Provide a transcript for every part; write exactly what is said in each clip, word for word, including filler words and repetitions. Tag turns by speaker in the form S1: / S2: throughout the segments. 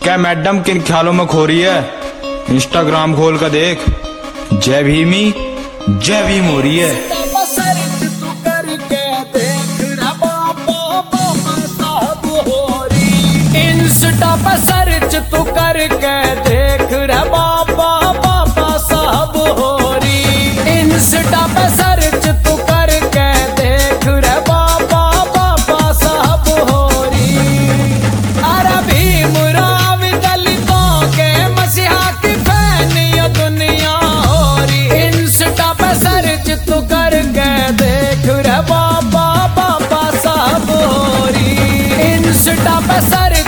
S1: क्या मैडम किन ख्यालों में खो रही है? इंस्टाग्राम खोल कर देख, जय भीमी जय भीम हो रही है।
S2: इंस्टा पर सर्च तू करके देख रे बाबा बाबा साहब हो रही। इंस्टा पर सर्च तू करके देख रे बाबा बाबा साहब हो रही। अरे भीम राव दलितों के मसीहा की फैन ये दुनिया हो रही। इंस्टा पर सर्च तू करके देख रे बाबा बाबा साहब हो रही। इंस्टा पर सर्च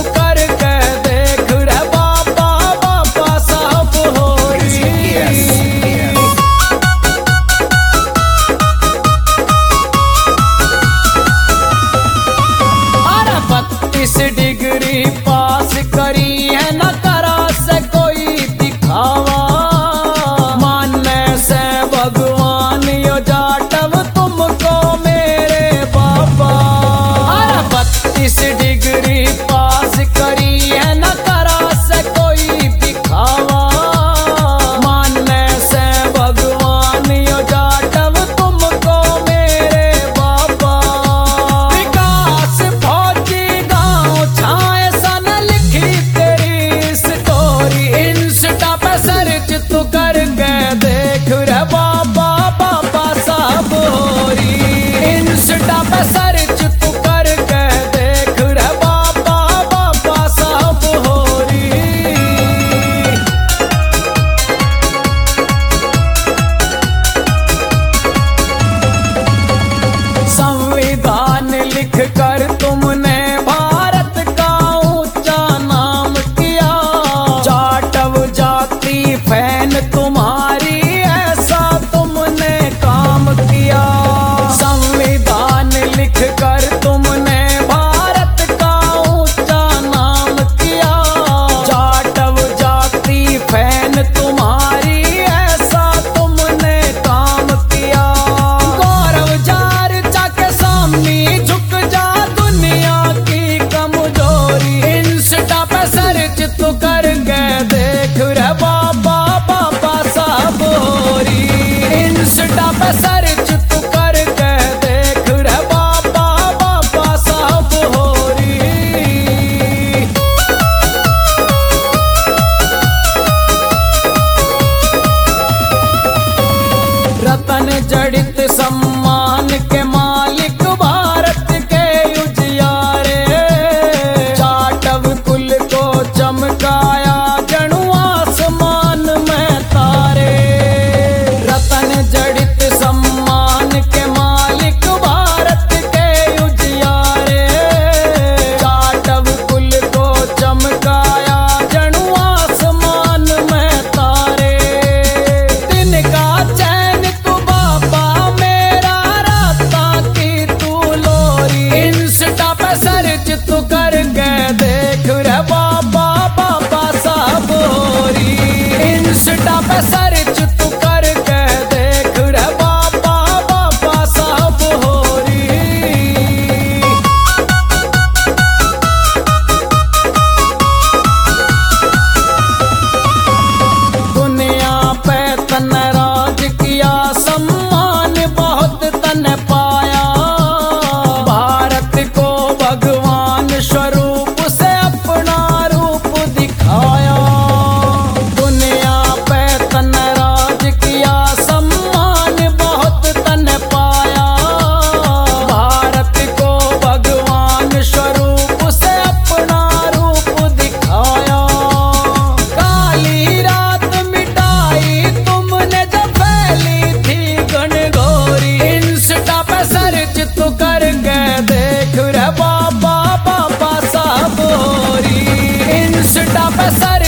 S2: डिग्री पास करी है न करा से कोई दिखावा। मानने से भगवान यो जाटव तुमको मेरे बाबा। अरे बत्तीस डिग्री पास करी है न करा से कोई दिखावा। मानने से भगवान यो जाटव तुमको मेरे बाबा। विकास फौजी गाँव छाए सन लिखी तेरी स्टोरी। इंस्टा पे सर्च तू करके देख रे बाबा बाबा साहब हो रही। इंस्टा पे सर्च तू करके देख रे बाबा बाबा साहब हो रही। संविधान लिख कर तुमने भारत का ऊंचा नाम किया। जाटव जाति फैन तुम्हारी ऐसा तुमने काम किया। संविधान लिख कर तुमने भारत का ऊंचा नाम किया। जाटव जाति फैन तुम्हारी ऐसा तुमने काम किया। गौरव जार जाके सामने झुक जा दुनिया की कमजोरी। इंस्टा पे सर्च तू करके देख रे बाबा बाबा साहब हो रही। इंस्टा पे सर्च तू करके देख रे बाबा बाबा साहब हो रही। रतन जड़ित सम्मान के मालिक भारत के उजियारे। जाटव कुल को चमकाया जणु आसमान में तारे। रतन जड़ित सम्मान के मालिक भारत के उजियारे। जाटव कुल को चमकाया जणु आसमान में तारे। दिन का चैन तू बाबा मेरा राता की तू लोरी। इंस्टा पे सर्च तू करके देख रे बाबा बाबा साहब हो रही। इंस्टा पे सर्च तू करके देख रे बाबा बाबा साहब हो रही। दुनिया पे तन राज किया सम्मान बहुत तन पाया। भारत को भगवान स्वरूप से अपना रूप दिखाया। दुनिया पे तन राज किया सम्मान बहुत तन पाया। भारत को भगवान स्वरूप से अपना रूप दिखाया। काली रात मिटाई तुमने जब फैली थी घनघोरी। इंस्टा पे सर्च तू करके देख रे बाबा बाबा साहब हो रही। इंस्टा पे सर्च